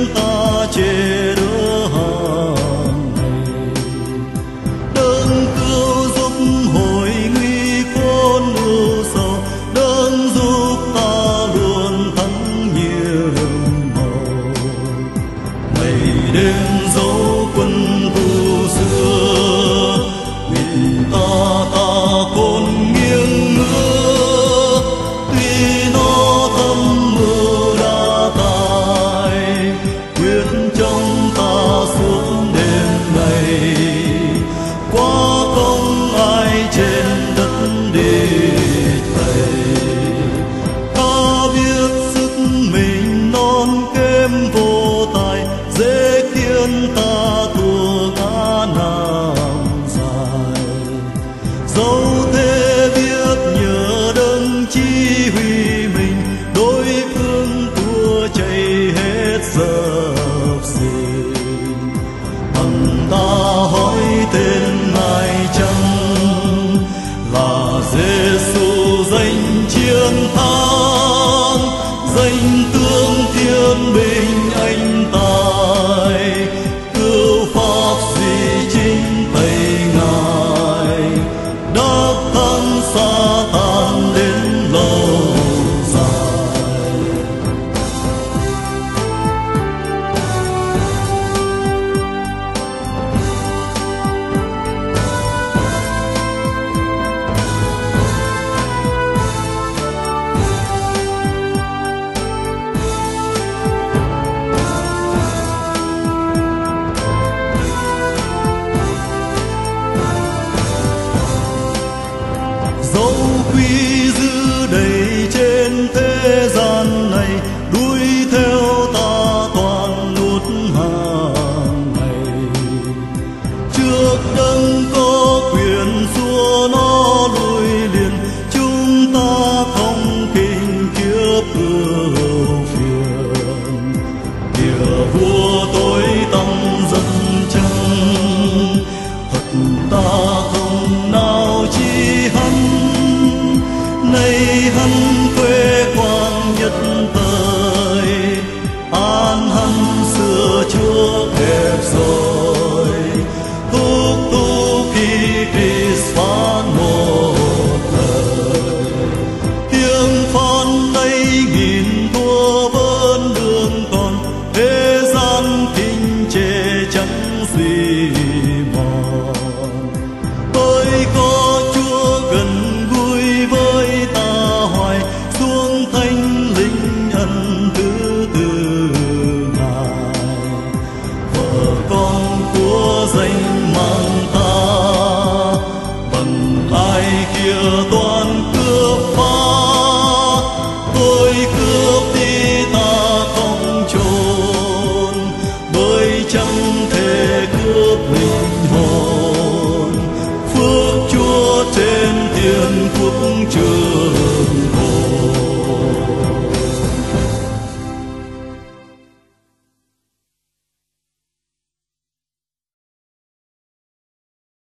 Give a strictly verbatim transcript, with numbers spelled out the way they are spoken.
ta che đỡ hàng ngày. Đấng cứu giúp hồi nguy khốn ưu sầu, đấng giúp ta luôn thắng nhiều màu. Ngày đêm dấu quân tu xưa, nguyện ta ta khôn nghiêng ngỡ, tuy nó thâm mưu đã tài, quyết trong ta suốt đêm ngày. Quá không ai trên đất địch thầy, ta biết sức mình non kém vô tài, dễ khiến ta thua ngã năm dài. Dẫu thế biết nhờ đấng chỉ huy mình, đối phương thua chạy hết giờ.